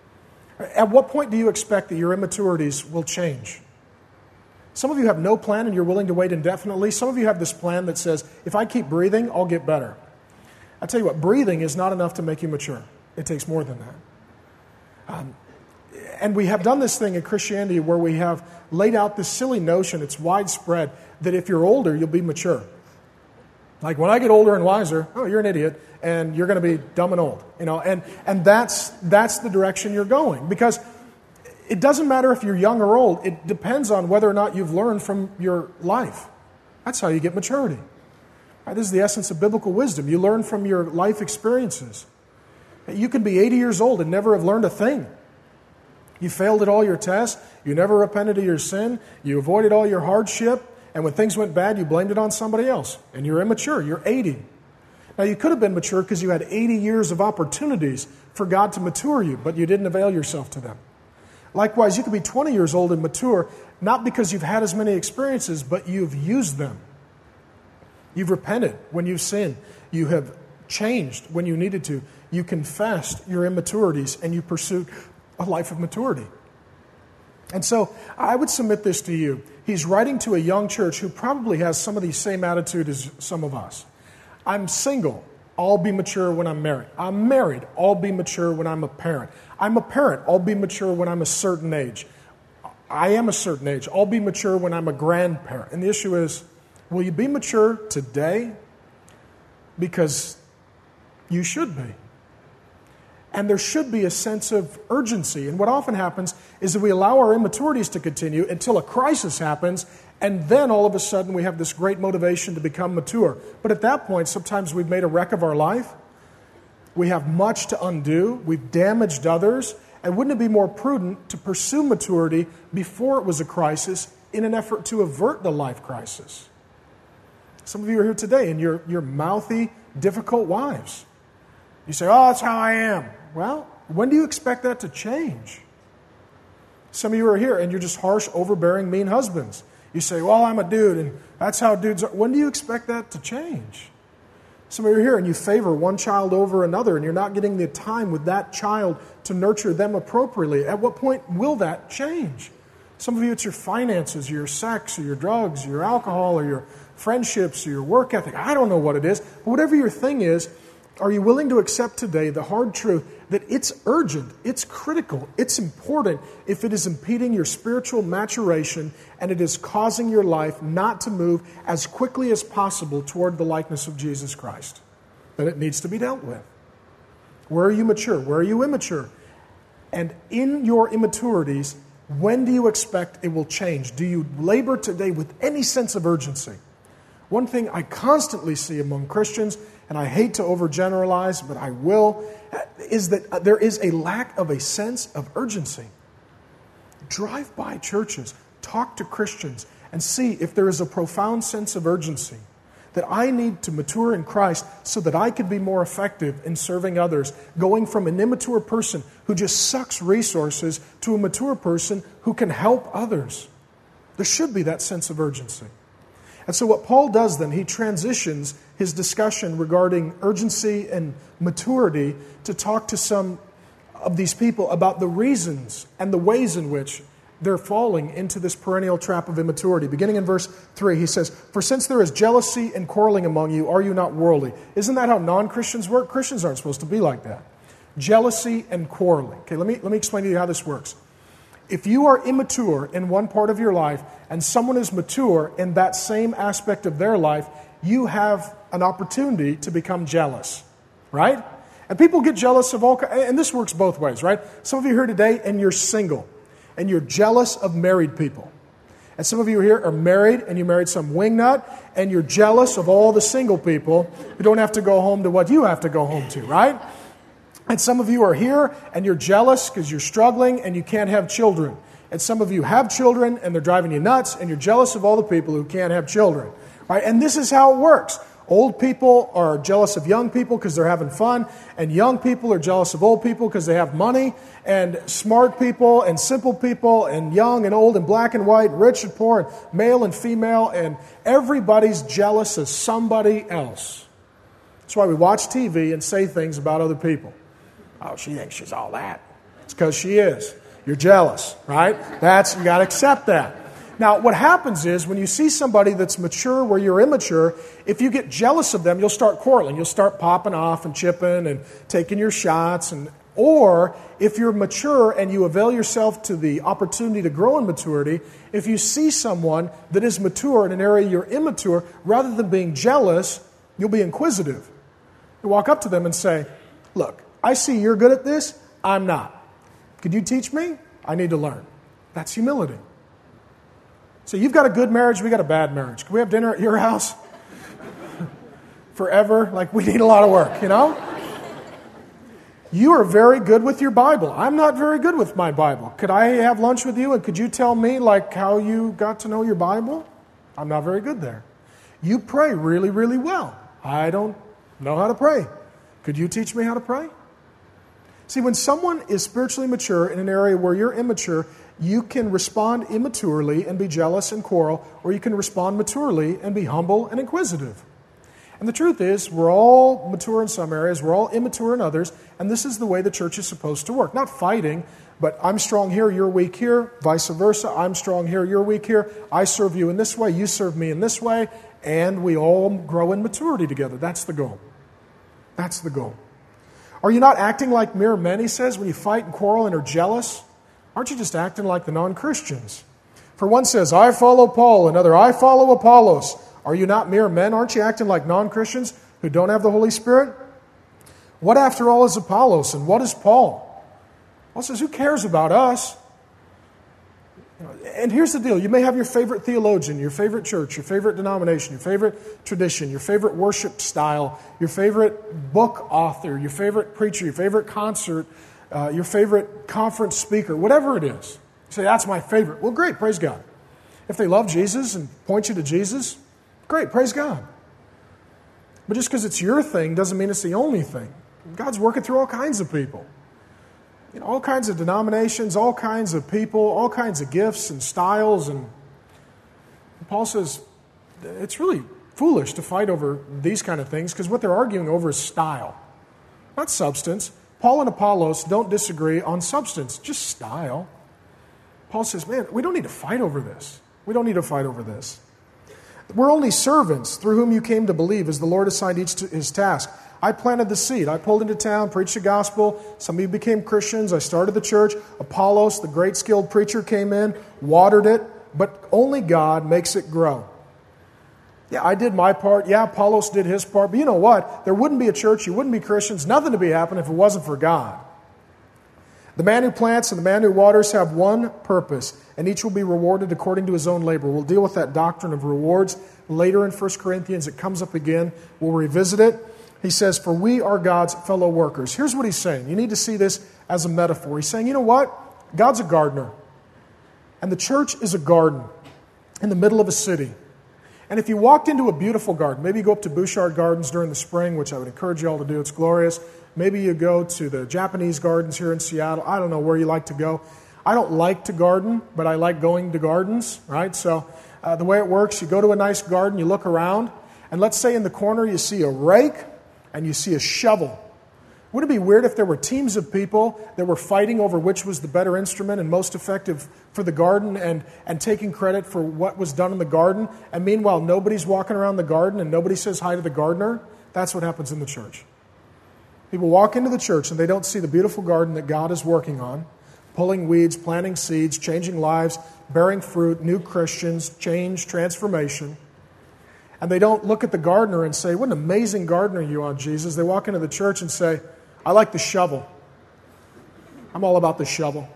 At what point do you expect that your immaturities will change? Some of you have no plan and you're willing to wait indefinitely. Some of you have this plan that says, if I keep breathing, I'll get better. I tell you what, breathing is not enough to make you mature. It takes more than that. Um, and we have done this thing in Christianity where we have laid out this silly notion, it's widespread, that if you're older, you'll be mature. Like when I get older and wiser, oh, you're an idiot, and you're going to be dumb and old. You know, and, and that's that's the direction you're going. Because it doesn't matter if you're young or old. It depends on whether or not you've learned from your life. That's how you get maturity. Right, this is the essence of biblical wisdom. You learn from your life experiences. You can be eighty years old and never have learned a thing. You failed at all your tests. You never repented of your sin. You avoided all your hardship. And when things went bad, you blamed it on somebody else. And you're immature. You're eighty. Now, you could have been mature because you had eighty years of opportunities for God to mature you, but you didn't avail yourself to them. Likewise, you could be twenty years old and mature, not because you've had as many experiences, but you've used them. You've repented when you've sinned. You have changed when you needed to. You confessed your immaturities and you pursued a life of maturity. And so I would submit this to you. He's writing to a young church who probably has some of the same attitude as some of us. I'm single. I'll be mature when I'm married. I'm married. I'll be mature when I'm a parent. I'm a parent. I'll be mature when I'm a certain age. I am a certain age. I'll be mature when I'm a grandparent. And the issue is, will you be mature today? Because you should be. And there should be a sense of urgency. And what often happens is that we allow our immaturities to continue until a crisis happens, and then all of a sudden we have this great motivation to become mature. But at that point, sometimes we've made a wreck of our life. We have much to undo. We've damaged others. And wouldn't it be more prudent to pursue maturity before it was a crisis in an effort to avert the life crisis? Some of you are here today and you're, you're mouthy, difficult wives. You say, oh, that's how I am. Well, when do you expect that to change? Some of you are here and you're just harsh, overbearing, mean husbands. You say, well, I'm a dude and that's how dudes are. When do you expect that to change? Some of you are here and you favor one child over another and you're not getting the time with that child to nurture them appropriately. At what point will that change? Some of you, it's your finances, or your sex, or your drugs, or your alcohol, or your friendships, or your work ethic. I don't know what it is. But whatever your thing is, are you willing to accept today the hard truth that it's urgent, it's critical, it's important if it is impeding your spiritual maturation and it is causing your life not to move as quickly as possible toward the likeness of Jesus Christ? That it needs to be dealt with. Where are you mature? Where are you immature? And in your immaturities, when do you expect it will change? Do you labor today with any sense of urgency? One thing I constantly see among Christians, and I hate to overgeneralize, but I will, is that there is a lack of a sense of urgency. Drive by churches, talk to Christians, and see if there is a profound sense of urgency that I need to mature in Christ so that I could be more effective in serving others, going from an immature person who just sucks resources to a mature person who can help others. There should be that sense of urgency. And so what Paul does then, he transitions his discussion regarding urgency and maturity to talk to some of these people about the reasons and the ways in which they're falling into this perennial trap of immaturity. Beginning in verse three, he says, "For since there is jealousy and quarreling among you, are you not worldly?" Isn't that how non-Christians work? Christians aren't supposed to be like that. Jealousy and quarreling. Okay, let me, let me explain to you how this works. If you are immature in one part of your life and someone is mature in that same aspect of their life, you have an opportunity to become jealous, right? And people get jealous of all kinds, and this works both ways, right? Some of you are here today and you're single, and you're jealous of married people. And some of you here are married, and you married some wingnut, and you're jealous of all the single people who don't have to go home to what you have to go home to, right? And some of you are here, and you're jealous because you're struggling, and you can't have children. And some of you have children, and they're driving you nuts, and you're jealous of all the people who can't have children, right? And this is how it works. Old people are jealous of young people because they're having fun, and young people are jealous of old people because they have money, and smart people and simple people and young and old and black and white, rich and poor, and male and female, and everybody's jealous of somebody else. That's why we watch T V and say things about other people. Oh, she thinks she's all that. It's because she is. You're jealous, right? That's, you got to accept that. Now, what happens is when you see somebody that's mature where you're immature, if you get jealous of them, you'll start quarreling. You'll start popping off and chipping and taking your shots. And or if you're mature and you avail yourself to the opportunity to grow in maturity, if you see someone that is mature in an area you're immature, rather than being jealous, you'll be inquisitive. You walk up to them and say, "Look, I see you're good at this. I'm not. Could you teach me? I need to learn." That's humility. So you've got a good marriage, we got a bad marriage. Can we have dinner at your house? Forever? Like, we need a lot of work, you know? You are very good with your Bible. I'm not very good with my Bible. Could I have lunch with you and could you tell me, like, how you got to know your Bible? I'm not very good there. You pray really, really well. I don't know how to pray. Could you teach me how to pray? See, when someone is spiritually mature in an area where you're immature, you can respond immaturely and be jealous and quarrel, or you can respond maturely and be humble and inquisitive. And the truth is, we're all mature in some areas, we're all immature in others, and this is the way the church is supposed to work. Not fighting, but I'm strong here, you're weak here, vice versa. I'm strong here, you're weak here. I serve you in this way, you serve me in this way, and we all grow in maturity together. That's the goal. That's the goal. Are you not acting like mere men, he says, when you fight and quarrel and are jealous? Aren't you just acting like the non-Christians? For one says, "I follow Paul," another, "I follow Apollos." Are you not mere men? Aren't you acting like non-Christians who don't have the Holy Spirit? What, after all, is Apollos and what is Paul? Paul says, who cares about us? And here's the deal. You may have your favorite theologian, your favorite church, your favorite denomination, your favorite tradition, your favorite worship style, your favorite book author, your favorite preacher, your favorite concert, uh, your favorite conference speaker, whatever it is. You say, "That's my favorite." Well, great, praise God. If they love Jesus and point you to Jesus, great, praise God. But just because it's your thing doesn't mean it's the only thing. God's working through all kinds of people. You know, all kinds of denominations, all kinds of people, all kinds of gifts and styles. And Paul says it's really foolish to fight over these kind of things because what they're arguing over is style, not substance. Paul and Apollos don't disagree on substance, just style. Paul says, man, we don't need to fight over this. We don't need to fight over this. We're only servants through whom you came to believe as the Lord assigned each to his task. I planted the seed. I pulled into town, preached the gospel. Some of you became Christians. I started the church. Apollos, the great skilled preacher, came in, watered it, but only God makes it grow. Yeah, I did my part. Yeah, Apollos did his part. But you know what? There wouldn't be a church. You wouldn't be Christians. Nothing to be happening if it wasn't for God. The man who plants and the man who waters have one purpose, and each will be rewarded according to his own labor. We'll deal with that doctrine of rewards later in First Corinthians. It comes up again. We'll revisit it. He says, for we are God's fellow workers. Here's what he's saying. You need to see this as a metaphor. He's saying, you know what? God's a gardener. And the church is a garden in the middle of a city. And if you walked into a beautiful garden, maybe you go up to Bouchard Gardens during the spring, which I would encourage you all to do. It's glorious. Maybe you go to the Japanese gardens here in Seattle. I don't know where you like to go. I don't like to garden, but I like going to gardens, right? So uh, the way it works, you go to a nice garden, you look around, and let's say in the corner you see a rake and you see a shovel. Wouldn't it be weird if there were teams of people that were fighting over which was the better instrument and most effective for the garden and, and taking credit for what was done in the garden, and meanwhile nobody's walking around the garden and nobody says hi to the gardener? That's what happens in the church. People walk into the church and they don't see the beautiful garden that God is working on, pulling weeds, planting seeds, changing lives, bearing fruit, new Christians, change, transformation. And they don't look at the gardener and say, what an amazing gardener you are, Jesus. They walk into the church and say, I like the shovel. I'm all about the shovel.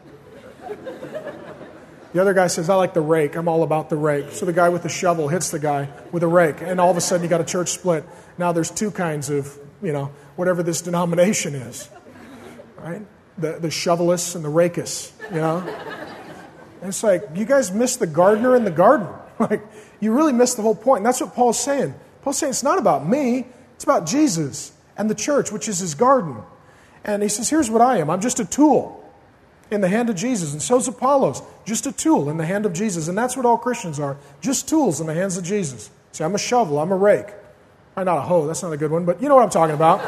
The other guy says, I like the rake. I'm all about the rake. So the guy with the shovel hits the guy with a rake. And all of a sudden you got a church split. Now there's two kinds of, you know, whatever this denomination is. Right? The, the shovelists and the rakists, you know. And it's like, you guys missed the gardener in the garden. Like, you really missed the whole point. And that's what Paul's saying. Paul's saying it's not about me. It's about Jesus and the church, which is his garden. And he says, here's what I am. I'm just a tool in the hand of Jesus. And so's Apollos, just a tool in the hand of Jesus. And that's what all Christians are, just tools in the hands of Jesus. See, I'm a shovel, I'm a rake. Or not a hoe, that's not a good one, but you know what I'm talking about.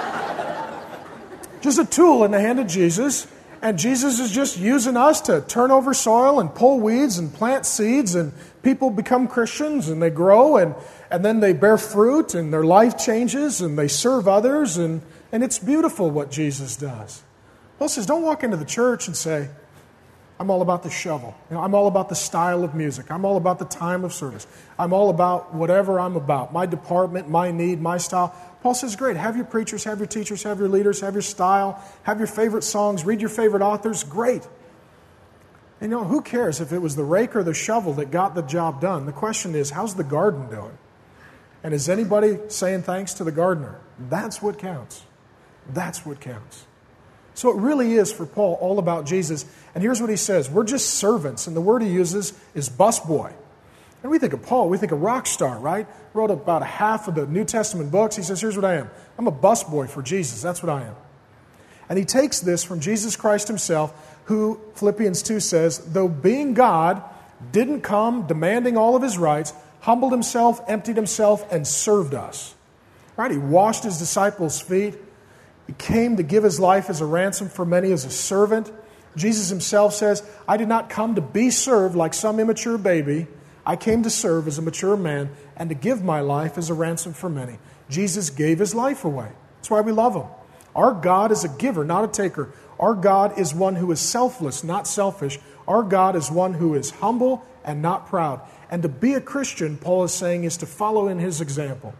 Just a tool in the hand of Jesus. And Jesus is just using us to turn over soil and pull weeds and plant seeds, and people become Christians and they grow, and, and then they bear fruit and their life changes and they serve others, and, and it's beautiful what Jesus does. Paul says, don't walk into the church and say, I'm all about the shovel. You know, I'm all about the style of music. I'm all about the time of service. I'm all about whatever I'm about, my department, my need, my style. Paul says, great, have your preachers, have your teachers, have your leaders, have your style, have your favorite songs, read your favorite authors, great. And you know, who cares if it was the rake or the shovel that got the job done? The question is, how's the garden doing? And is anybody saying thanks to the gardener? That's what counts. That's what counts. So it really is for Paul all about Jesus. And here's what he says, we're just servants, and the word he uses is busboy. And we think of Paul, we think of rock star, right? Wrote about a half of the New Testament books. He says, here's what I am. I'm a busboy for Jesus. That's what I am. And he takes this from Jesus Christ himself, who, Philippians two says, though being God, didn't come demanding all of his rights, humbled himself, emptied himself, and served us. Right? He washed his disciples' feet. He came to give his life as a ransom for many, as a servant. Jesus himself says, I did not come to be served like some immature baby. I came to serve as a mature man and to give my life as a ransom for many. Jesus gave his life away. That's why we love him. Our God is a giver, not a taker. Our God is one who is selfless, not selfish. Our God is one who is humble and not proud. And to be a Christian, Paul is saying, is to follow in his example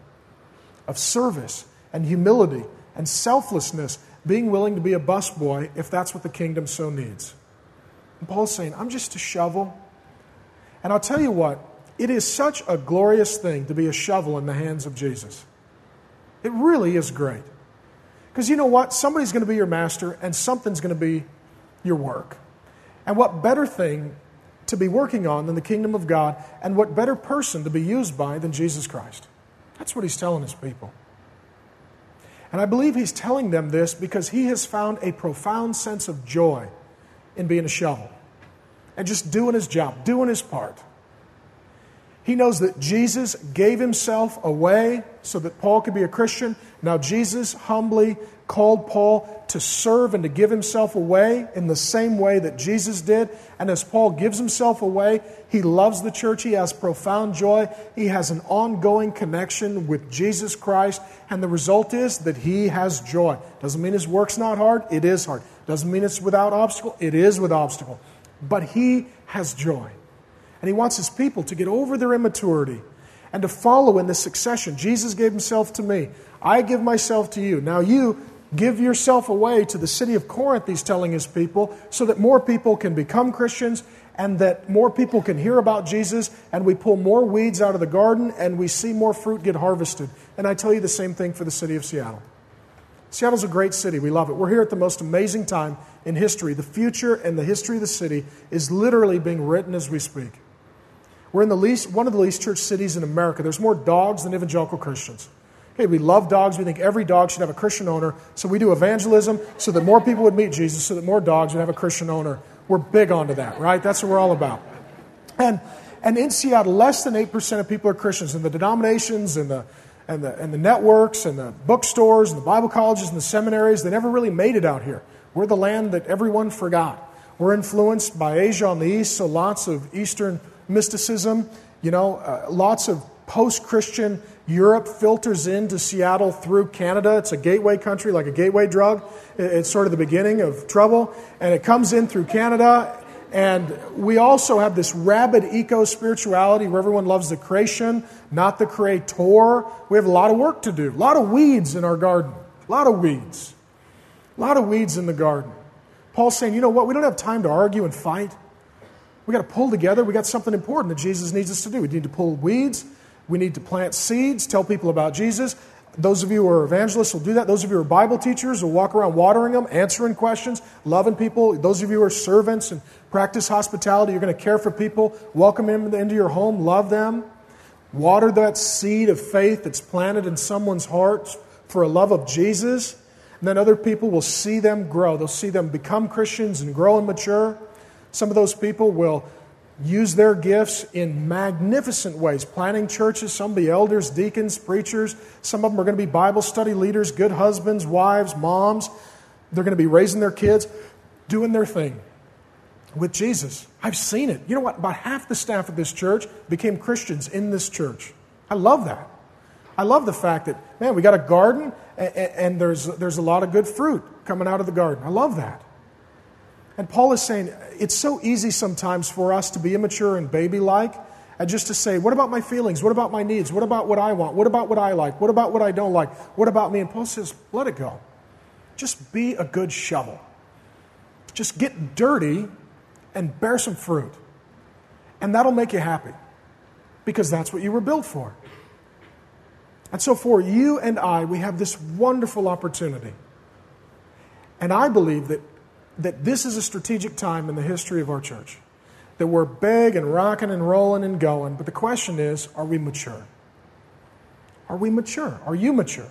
of service and humility and selflessness, being willing to be a busboy if that's what the kingdom so needs. And Paul's saying, I'm just a shovel. And I'll tell you what, it is such a glorious thing to be a shovel in the hands of Jesus. It really is great. Because you know what? Somebody's going to be your master and something's going to be your work. And what better thing to be working on than the kingdom of God, and what better person to be used by than Jesus Christ? That's what he's telling his people. And I believe he's telling them this because he has found a profound sense of joy in being a shovel and just doing his job, doing his part. He knows that Jesus gave himself away so that Paul could be a Christian. Now Jesus humbly called Paul to serve and to give himself away in the same way that Jesus did. And as Paul gives himself away, he loves the church. He has profound joy. He has an ongoing connection with Jesus Christ. And the result is that he has joy. Doesn't mean his work's not hard. It is hard. Doesn't mean it's without obstacle. It is with obstacle. But he has joy. And he wants his people to get over their immaturity and to follow in this succession. Jesus gave himself to me. I give myself to you. Now you give yourself away to the city of Corinth, he's telling his people, so that more people can become Christians and that more people can hear about Jesus, and we pull more weeds out of the garden and we see more fruit get harvested. And I tell you the same thing for the city of Seattle. Seattle's a great city. We love it. We're here at the most amazing time in history. The future and the history of the city is literally being written as we speak. We're in the least, one of the least church cities in America. There's more dogs than evangelical Christians. Okay, we love dogs. We think every dog should have a Christian owner. So we do evangelism so that more people would meet Jesus, so that more dogs would have a Christian owner. We're big onto that, right? That's what we're all about. And and in Seattle, less than eight percent of people are Christians. And the denominations and the and the and the networks and the bookstores and the Bible colleges and the seminaries, they never really made it out here. We're the land that everyone forgot. We're influenced by Asia on the east, so lots of Eastern mysticism, you know, uh, lots of post-Christian Europe filters into Seattle through Canada. It's a gateway country, like a gateway drug. It's sort of the beginning of trouble. And it comes in through Canada. And we also have this rabid eco-spirituality where everyone loves the creation, not the creator. We have a lot of work to do. A lot of weeds in our garden. A lot of weeds. A lot of weeds in the garden. Paul's saying, you know what? We don't have time to argue and fight. We got to pull together. We got something important that Jesus needs us to do. We need to pull weeds. We need to plant seeds, tell people about Jesus. Those of you who are evangelists will do that. Those of you who are Bible teachers will walk around watering them, answering questions, loving people. Those of you who are servants and practice hospitality, you're going to care for people, welcome them into your home, love them. Water that seed of faith that's planted in someone's heart for a love of Jesus. And then other people will see them grow. They'll see them become Christians and grow and mature. Some of those people will use their gifts in magnificent ways, planting churches. Some will be elders, deacons, preachers. Some of them are going to be Bible study leaders, good husbands, wives, moms. They're going to be raising their kids, doing their thing with Jesus. I've seen it. You know what? About half the staff of this church became Christians in this church. I love that. I love the fact that, man, we got a garden and, and there's, there's a lot of good fruit coming out of the garden. I love that. And Paul is saying it's so easy sometimes for us to be immature and baby-like and just to say, what about my feelings? What about my needs? What about what I want? What about what I like? What about what I don't like? What about me? And Paul says, let it go. Just be a good shovel. Just get dirty and bear some fruit. And that'll make you happy because that's what you were built for. And so for you and I, we have this wonderful opportunity. And I believe that that this is a strategic time in the history of our church. That we're big and rocking and rolling and going. But the question is, are we mature? Are we mature? Are you mature?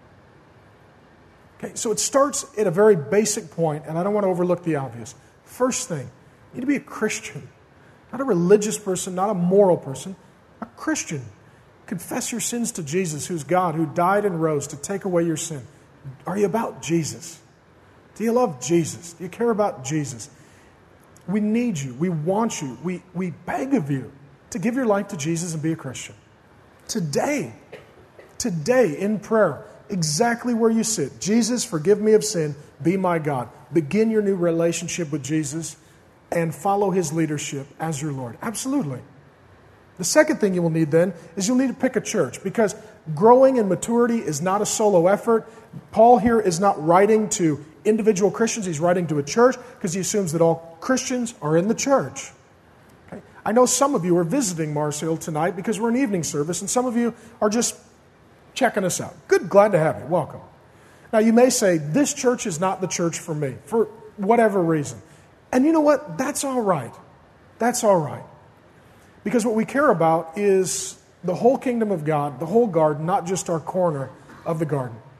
Okay, so it starts at a very basic point, and I don't want to overlook the obvious. First thing, you need to be a Christian. Not a religious person, not a moral person. A Christian. Confess your sins to Jesus, who's God, who died and rose to take away your sin. Are you about Jesus? Do you love Jesus? Do you care about Jesus? We need you. We want you. We, we beg of you to give your life to Jesus and be a Christian. Today, today in prayer, exactly where you sit. Jesus, forgive me of sin. Be my God. Begin your new relationship with Jesus and follow his leadership as your Lord. Absolutely. The second thing you will need then is you'll need to pick a church because growing in maturity is not a solo effort. Paul here is not writing to individual Christians. He's writing to a church because he assumes that all Christians are in the church. Okay? I know some of you are visiting Mars Hill tonight because we're in evening service, and some of you are just checking us out. Good, glad to have you. Welcome. Now, you may say, this church is not the church for me, for whatever reason. And you know what? That's all right. That's all right. Because what we care about is the whole kingdom of God, the whole garden, not just our corner of the garden.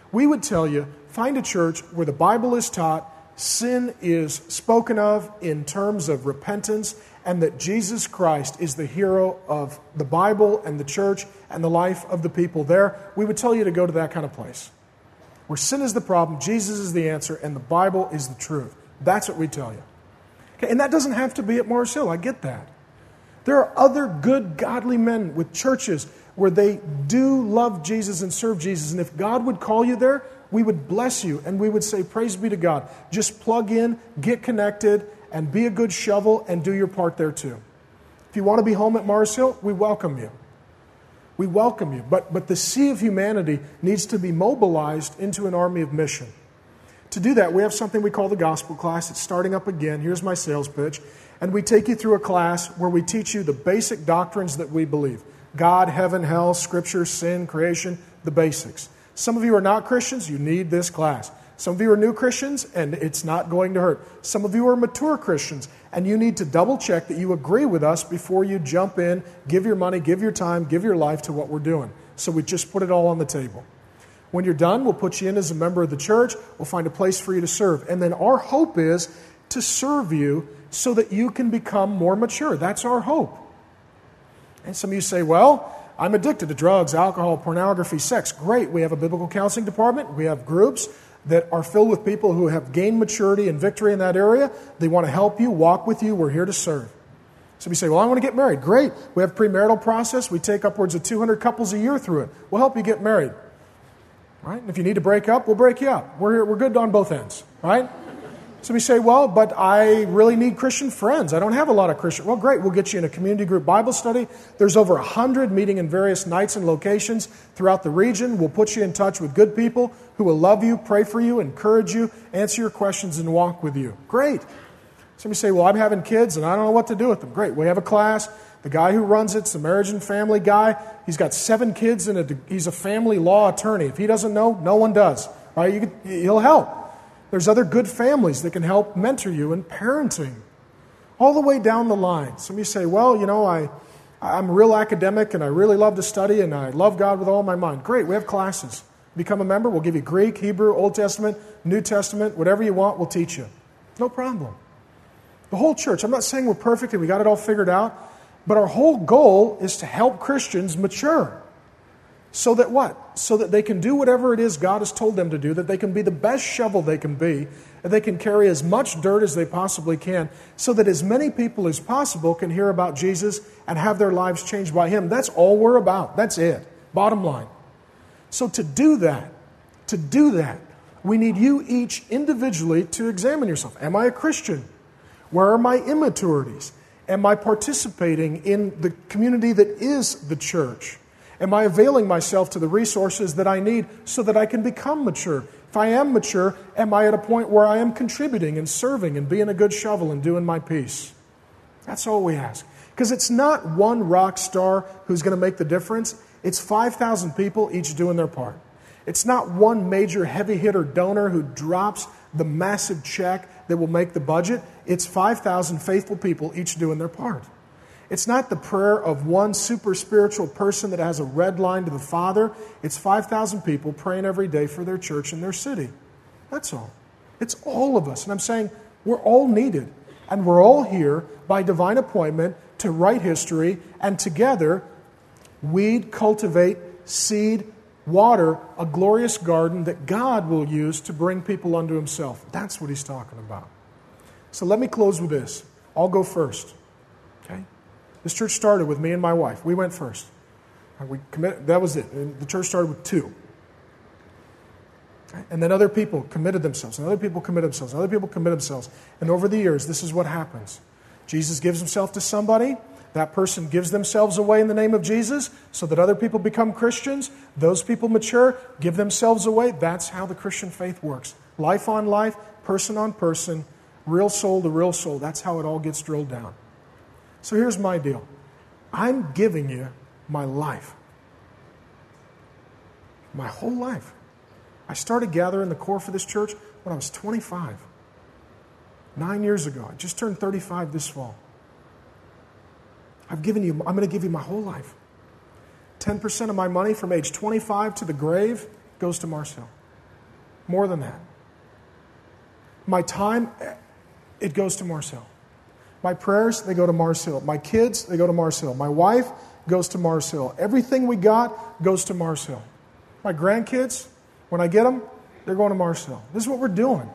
We would tell you, find a church where the Bible is taught, sin is spoken of in terms of repentance, and that Jesus Christ is the hero of the Bible and the church and the life of the people there. We would tell you to go to that kind of place. Where sin is the problem, Jesus is the answer, and the Bible is the truth. That's what we tell you. Okay, and that doesn't have to be at Mars Hill. I get that. There are other good, godly men with churches where they do love Jesus and serve Jesus. And if God would call you there, we would bless you and we would say, praise be to God. Just plug in, get connected, and be a good shovel and do your part there too. If you want to be home at Mars Hill, we welcome you. We welcome you. But, but the sea of humanity needs to be mobilized into an army of mission. To do that, we have something we call the gospel class. It's starting up again. Here's my sales pitch. And we take you through a class where we teach you the basic doctrines that we believe. God, heaven, hell, Scripture, sin, creation, the basics. Some of you are not Christians. You need this class. Some of you are new Christians, and it's not going to hurt. Some of you are mature Christians, and you need to double check that you agree with us before you jump in, give your money, give your time, give your life to what we're doing. So we just put it all on the table. When you're done, we'll put you in as a member of the church. We'll find a place for you to serve. And then our hope is to serve you so that you can become more mature. That's our hope. And some of you say, well, I'm addicted to drugs, alcohol, pornography, sex. Great. We have a biblical counseling department. We have groups that are filled with people who have gained maturity and victory in that area. They want to help you, walk with you. We're here to serve. Some of you say, well, I want to get married. Great. We have premarital process. We take upwards of two hundred couples a year through it. We'll help you get married. Right? And if you need to break up, we'll break you up. We're, we're good on both ends. Right? So we say, well, but I really need Christian friends. I don't have a lot of Christian. Well, great. We'll get you in a community group Bible study. There's over one hundred meeting in various nights and locations throughout the region. We'll put you in touch with good people who will love you, pray for you, encourage you, answer your questions, and walk with you. Great. Some of you say, well, I'm having kids and I don't know what to do with them. Great. We have a class. The guy who runs it's the marriage and family guy. He's got seven kids and a, he's a family law attorney. If he doesn't know, no one does. Right? You can, he'll help. There's other good families that can help mentor you in parenting. All the way down the line. Some of you say, well, you know, I, I'm a real academic and I really love to study and I love God with all my mind. Great, we have classes. Become a member, we'll give you Greek, Hebrew, Old Testament, New Testament, whatever you want, we'll teach you. No problem. The whole church, I'm not saying we're perfect and we got it all figured out, but our whole goal is to help Christians mature. So that what? So that they can do whatever it is God has told them to do, that they can be the best shovel they can be, and they can carry as much dirt as they possibly can, so that as many people as possible can hear about Jesus and have their lives changed by Him. That's all we're about. That's it. Bottom line. So to do that, to do that, we need you each individually to examine yourself. Am I a Christian? Where are my immaturities? Am I participating in the community that is the church? Am I availing myself to the resources that I need so that I can become mature? If I am mature, am I at a point where I am contributing and serving and being a good shovel and doing my piece? That's all we ask. Because it's not one rock star who's going to make the difference. It's five thousand people each doing their part. It's not one major heavy hitter donor who drops the massive check that will make the budget. It's five thousand faithful people each doing their part. It's not the prayer of one super spiritual person that has a red line to the Father. It's five thousand people praying every day for their church and their city. That's all. It's all of us. And I'm saying we're all needed. And we're all here by divine appointment to write history and together weed, cultivate, seed, water a glorious garden that God will use to bring people unto Himself. That's what He's talking about. So let me close with this. I'll go first. Okay? This church started with me and my wife. We went first. We committed, that was it. And the church started with two. And then other people committed themselves. And other people committed themselves. And other people committed themselves. And over the years, this is what happens. Jesus gives Himself to somebody. That person gives themselves away in the name of Jesus so that other people become Christians. Those people mature, give themselves away. That's how the Christian faith works. Life on life, person on person, real soul to real soul. That's how it all gets drilled down. So here's my deal. I'm giving you my life. My whole life. I started gathering the core for this church when I was twenty-five. Nine years ago. I just turned thirty-five this fall. I've given you, I'm going to give you my whole life. ten percent of my money from age twenty-five to the grave goes to Mars Hill. More than that. My time, it goes to Mars Hill. My prayers, they go to Mars Hill. My kids, they go to Mars Hill. My wife goes to Mars Hill. Everything we got goes to Mars Hill. My grandkids, when I get them, they're going to Mars Hill. This is what we're doing.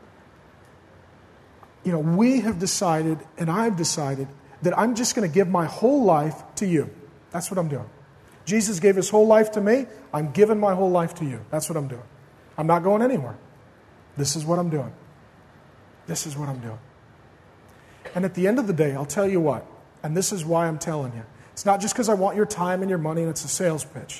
You know, we have decided, and I've decided, that I'm just going to give my whole life to you. That's what I'm doing. Jesus gave his whole life to me. I'm giving my whole life to you. That's what I'm doing. I'm not going anywhere. This is what I'm doing. This is what I'm doing. And at the end of the day, I'll tell you what, and this is why I'm telling you. It's not just because I want your time and your money and it's a sales pitch.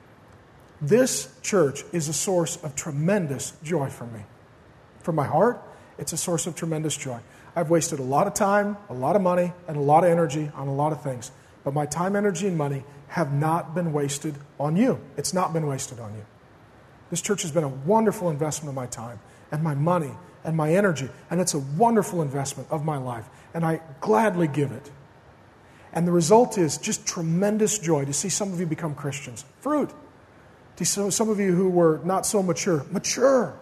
This church is a source of tremendous joy for me. For my heart, it's a source of tremendous joy. I've wasted a lot of time, a lot of money, and a lot of energy on a lot of things. But my time, energy, and money have not been wasted on you. It's not been wasted on you. This church has been a wonderful investment of my time and my money and my energy, and it's a wonderful investment of my life, and I gladly give it. And the result is just tremendous joy to see some of you become Christians. Fruit. To see some of you who were not so mature, mature.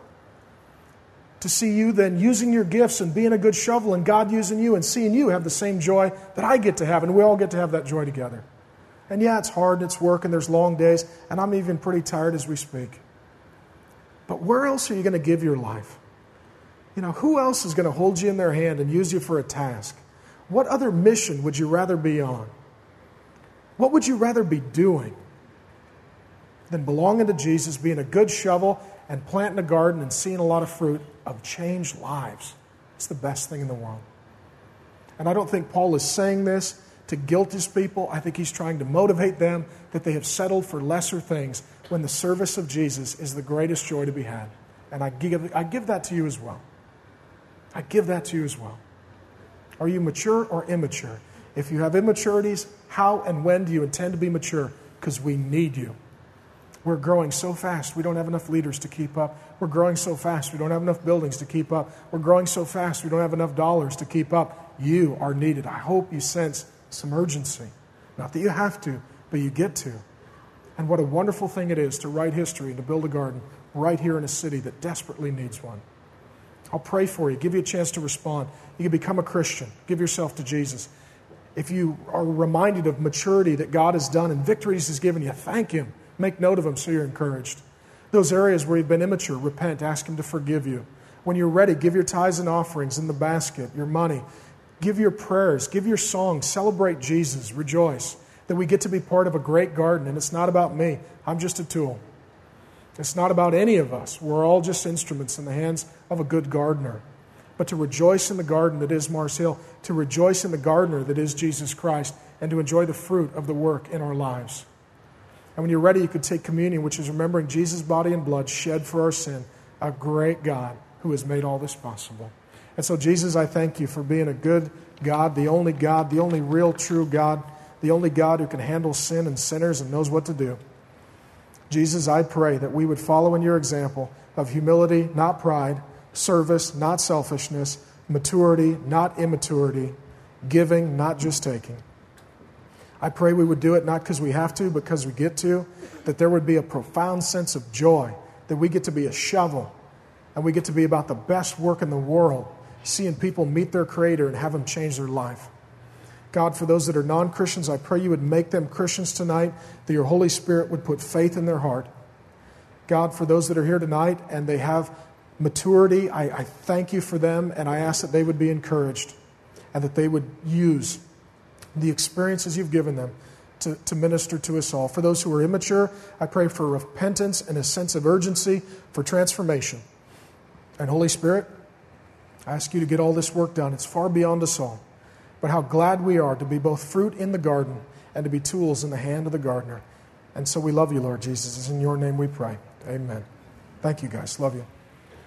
To see you then using your gifts and being a good shovel and God using you and seeing you have the same joy that I get to have, and we all get to have that joy together. And yeah, it's hard, it's work, and there's long days, and I'm even pretty tired as we speak. But where else are you going to give your life? You know, who else is going to hold you in their hand and use you for a task? What other mission would you rather be on? What would you rather be doing than belonging to Jesus, being a good shovel and planting a garden and seeing a lot of fruit of changed lives? It's the best thing in the world. And I don't think Paul is saying this to guilt his people. I think he's trying to motivate them that they have settled for lesser things when the service of Jesus is the greatest joy to be had. And I give, I give that to you as well. I give that to you as well. Are you mature or immature? If you have immaturities, how and when do you intend to be mature? Because we need you. We're growing so fast, we don't have enough leaders to keep up. We're growing so fast, we don't have enough buildings to keep up. We're growing so fast, we don't have enough dollars to keep up. You are needed. I hope you sense some urgency. Not that you have to, but you get to. And what a wonderful thing it is to write history and to build a garden right here in a city that desperately needs one. I'll pray for you, give you a chance to respond. You can become a Christian. Give yourself to Jesus. If you are reminded of maturity that God has done and victories He's given you, thank Him. Make note of them so you're encouraged. Those areas where you've been immature, repent. Ask Him to forgive you. When you're ready, give your tithes and offerings in the basket, your money. Give your prayers. Give your songs. Celebrate Jesus. Rejoice that we get to be part of a great garden. And it's not about me. I'm just a tool. It's not about any of us. We're all just instruments in the hands of a good gardener. But to rejoice in the garden that is Mars Hill, to rejoice in the gardener that is Jesus Christ, and to enjoy the fruit of the work in our lives. And when you're ready, you could take communion, which is remembering Jesus' body and blood shed for our sin, a great God who has made all this possible. And so, Jesus, I thank you for being a good God, the only God, the only real, true God, the only God who can handle sin and sinners and knows what to do. Jesus, I pray that we would follow in your example of humility, not pride, service, not selfishness, maturity, not immaturity, giving, not just taking. I pray we would do it not because we have to, but because we get to, that there would be a profound sense of joy, that we get to be a shovel, and we get to be about the best work in the world, seeing people meet their Creator and have them change their life. God, for those that are non-Christians, I pray you would make them Christians tonight, that your Holy Spirit would put faith in their heart. God, for those that are here tonight and they have maturity, I, I thank you for them, and I ask that they would be encouraged and that they would use the experiences you've given them to, to minister to us all. For those who are immature, I pray for repentance and a sense of urgency for transformation. And Holy Spirit, I ask you to get all this work done. It's far beyond us all. But how glad we are to be both fruit in the garden and to be tools in the hand of the gardener. And so we love you, Lord Jesus. It's in your name we pray. Amen. Thank you, guys. Love you.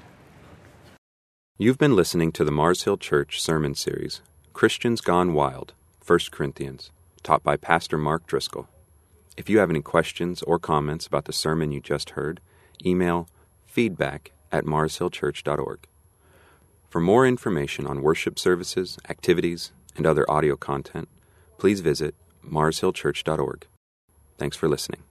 You've been listening to the Mars Hill Church Sermon Series, Christians Gone Wild, First Corinthians, taught by Pastor Mark Driscoll. If you have any questions or comments about the sermon you just heard, email feedback at mars hill church dot org. For more information on worship services, activities, and other audio content, please visit mars hill church dot org. Thanks for listening.